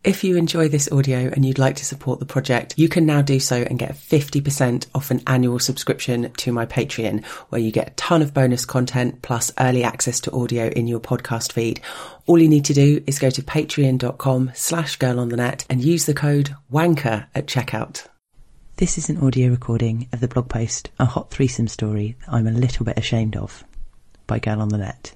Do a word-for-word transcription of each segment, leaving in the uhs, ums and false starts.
If you enjoy this audio and you'd like to support the project, you can now do so and get fifty percent off an annual subscription to my Patreon, where you get a ton of bonus content plus early access to audio in your podcast feed. All you need to do is go to patreon.com slash girl on the net and use the code WANKER at checkout. This is an audio recording of the blog post, A Hot Threesome Story That I'm a Little Bit Ashamed Of, by Girl on the Net.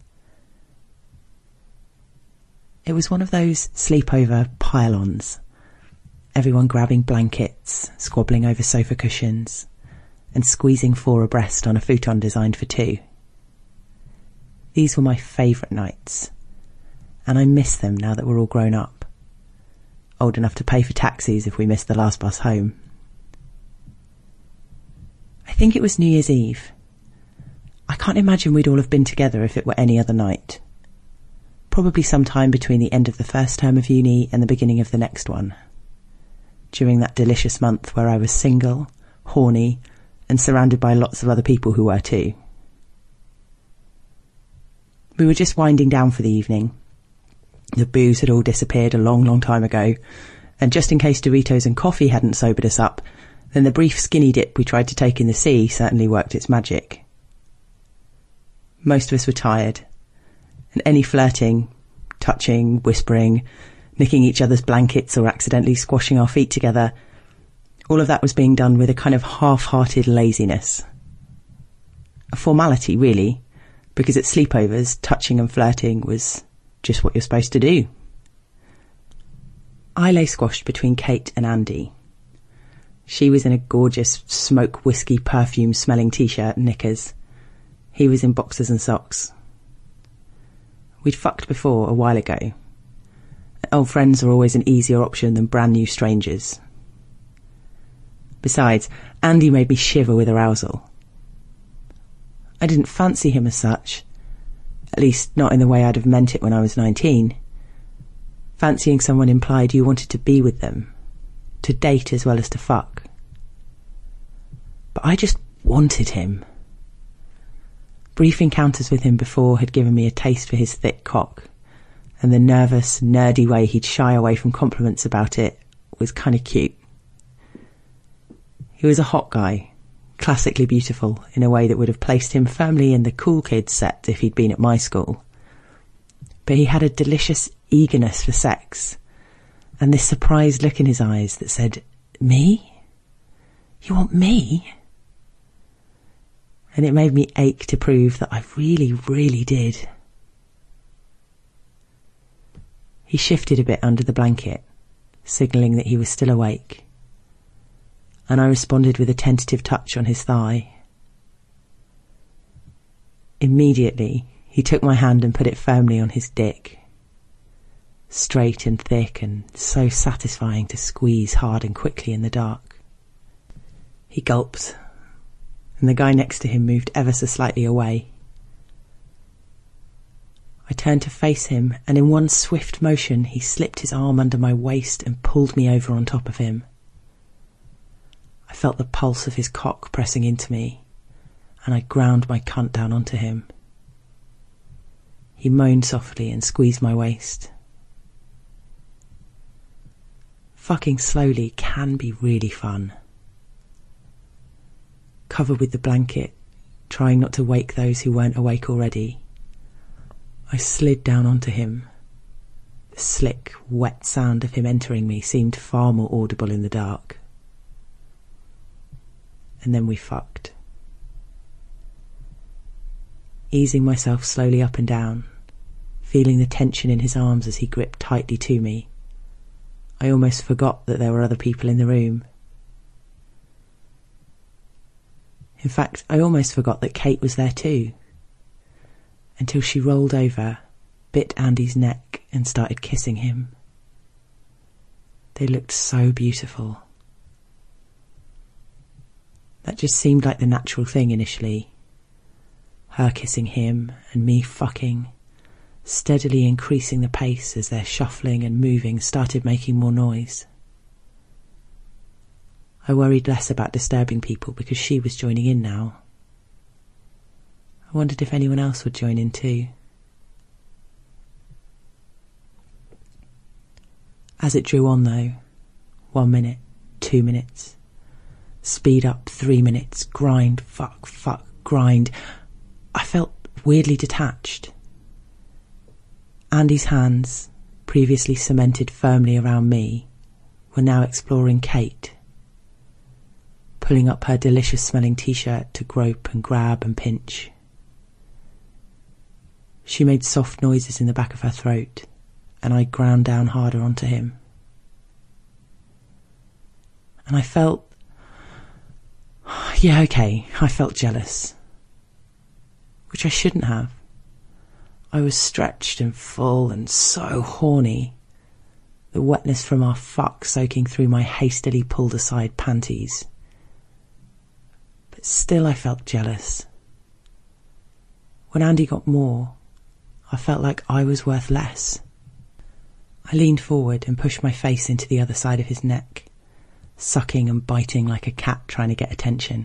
It was one of those sleepover pile-ons. Everyone grabbing blankets, squabbling over sofa cushions, and squeezing four abreast on a futon designed for two. These were my favourite nights, and I miss them now that we're all grown up, old enough to pay for taxis if we missed the last bus home. I think it was New Year's Eve. I can't imagine we'd all have been together if it were any other night. Probably sometime between the end of the first term of uni and the beginning of the next one. During that delicious month where I was single, horny, and surrounded by lots of other people who were too. We were just winding down for the evening. The booze had all disappeared a long, long time ago, and just in case Doritos and coffee hadn't sobered us up, then the brief skinny dip we tried to take in the sea certainly worked its magic. Most of us were tired, and any flirting, touching, whispering, nicking each other's blankets or accidentally squashing our feet together, all of that was being done with a kind of half-hearted laziness. A formality, really, because at sleepovers, touching and flirting was just what you're supposed to do. I lay squashed between Kate and Andy. She was in a gorgeous smoke whiskey perfume smelling t-shirt and knickers. He was in boxers and socks. We'd fucked before a while ago. Old friends are always an easier option than brand new strangers. Besides, Andy made me shiver with arousal. I didn't fancy him as such, at least not in the way I'd have meant it when I was nineteen. Fancying someone implied you wanted to be with them, to date as well as to fuck. But I just wanted him. Brief encounters with him before had given me a taste for his thick cock, and the nervous, nerdy way he'd shy away from compliments about it was kind of cute. He was a hot guy, classically beautiful in a way that would have placed him firmly in the cool kids set if he'd been at my school. But he had a delicious eagerness for sex, and this surprised look in his eyes that said, "Me? You want me?" And it made me ache to prove that I really, really did. He shifted a bit under the blanket, signalling that he was still awake, and I responded with a tentative touch on his thigh. Immediately, he took my hand and put it firmly on his dick. Straight and thick and so satisfying to squeeze hard and quickly in the dark. He gulped, and the guy next to him moved ever so slightly away. I turned to face him, and in one swift motion he slipped his arm under my waist and pulled me over on top of him. I felt the pulse of his cock pressing into me, and I ground my cunt down onto him. He moaned softly and squeezed my waist. Fucking slowly can be really fun. Covered with the blanket, trying not to wake those who weren't awake already, I slid down onto him. The slick, wet sound of him entering me seemed far more audible in the dark. And then we fucked. Easing myself slowly up and down, feeling the tension in his arms as he gripped tightly to me, I almost forgot that there were other people in the room. In fact, I almost forgot that Kate was there too, until she rolled over, bit Andy's neck and started kissing him. They looked so beautiful. That just seemed like the natural thing initially. Her kissing him and me fucking, steadily increasing the pace as their shuffling and moving started making more noise. I worried less about disturbing people because she was joining in now. I wondered if anyone else would join in too. As it drew on though, one minute, two minutes, speed up three minutes, grind, fuck, fuck, grind, I felt weirdly detached. Andy's hands, previously cemented firmly around me, were now exploring Kate, pulling up her delicious smelling t-shirt to grope and grab and pinch. She made soft noises in the back of her throat, and I ground down harder onto him. And I felt, yeah, okay, I felt jealous, which I shouldn't have. I was stretched and full and so horny, the wetness from our fuck soaking through my hastily pulled aside panties. But still I felt jealous. When Andy got more, I felt like I was worth less. I leaned forward and pushed my face into the other side of his neck, sucking and biting like a cat trying to get attention.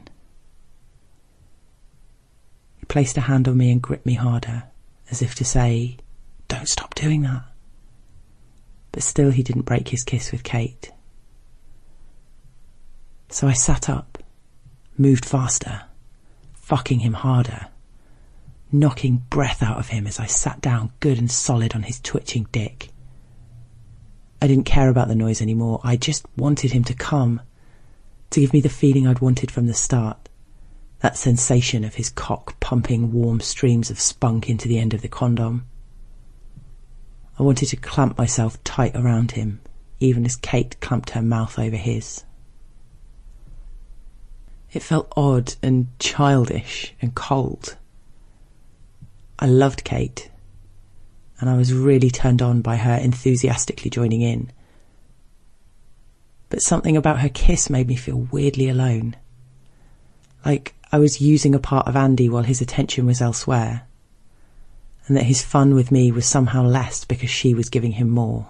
He placed a hand on me and gripped me harder, as if to say, "Don't stop doing that." But still he didn't break his kiss with Kate. So I sat up, moved faster, fucking him harder, knocking breath out of him as I sat down good and solid on his twitching dick. I didn't care about the noise anymore. I just wanted him to come, to give me the feeling I'd wanted from the start, that sensation of his cock pumping warm streams of spunk into the end of the condom. I wanted to clamp myself tight around him, even as Kate clamped her mouth over his. It felt odd and childish and cold. I loved Kate, and I was really turned on by her enthusiastically joining in. But something about her kiss made me feel weirdly alone, like I was using a part of Andy while his attention was elsewhere, and that his fun with me was somehow less because she was giving him more.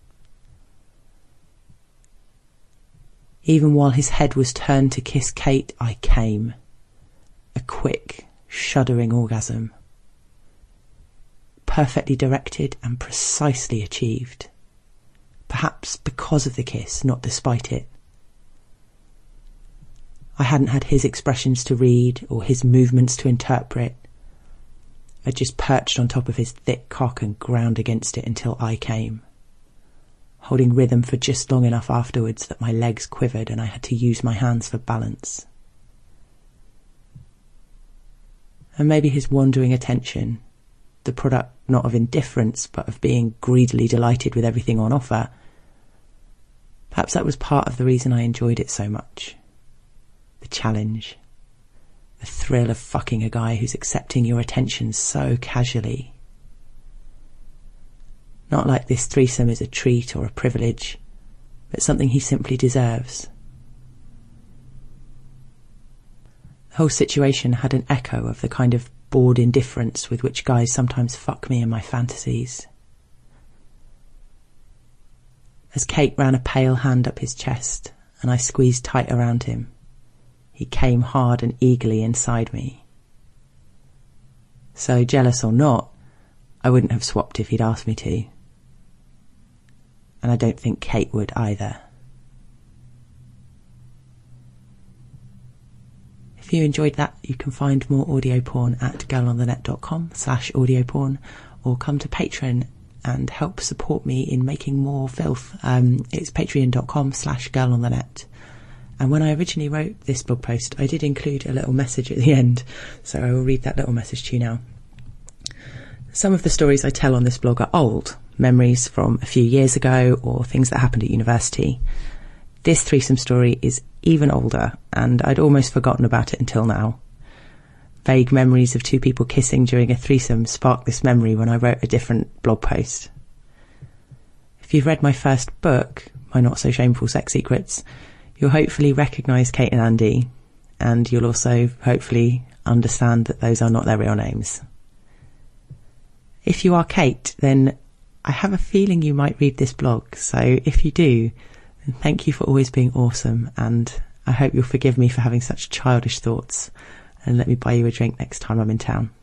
Even while his head was turned to kiss Kate, I came. A quick, shuddering orgasm. Perfectly directed and precisely achieved. Perhaps because of the kiss, not despite it. I hadn't had his expressions to read or his movements to interpret. I just perched on top of his thick cock and ground against it until I came, holding rhythm for just long enough afterwards that my legs quivered and I had to use my hands for balance. And maybe his wandering attention, the product not of indifference but of being greedily delighted with everything on offer, perhaps that was part of the reason I enjoyed it so much. The challenge. The thrill of fucking a guy who's accepting your attention so casually. Not like this threesome is a treat or a privilege, but something he simply deserves. The whole situation had an echo of the kind of bored indifference with which guys sometimes fuck me in my fantasies. As Kate ran a pale hand up his chest and I squeezed tight around him, he came hard and eagerly inside me. So, jealous or not, I wouldn't have swapped if he'd asked me to. And I don't think Kate would either. If you enjoyed that, you can find more audio porn at girlonthenet.com slash audio porn, or come to Patreon and help support me in making more filth. Um, it's patreon.com slash girlonthenet. And when I originally wrote this blog post, I did include a little message at the end, so I will read that little message to you now. Some of the stories I tell on this blog are old, memories from a few years ago or things that happened at university. This threesome story is even older, and I'd almost forgotten about it until now. Vague memories of two people kissing during a threesome sparked this memory when I wrote a different blog post. If you've read my first book, My Not So Shameful Sex Secrets, you'll hopefully recognise Kate and Andy, and you'll also hopefully understand that those are not their real names. If you are Kate, then I have a feeling you might read this blog, so if you do, then thank you for always being awesome, and I hope you'll forgive me for having such childish thoughts, and let me buy you a drink next time I'm in town.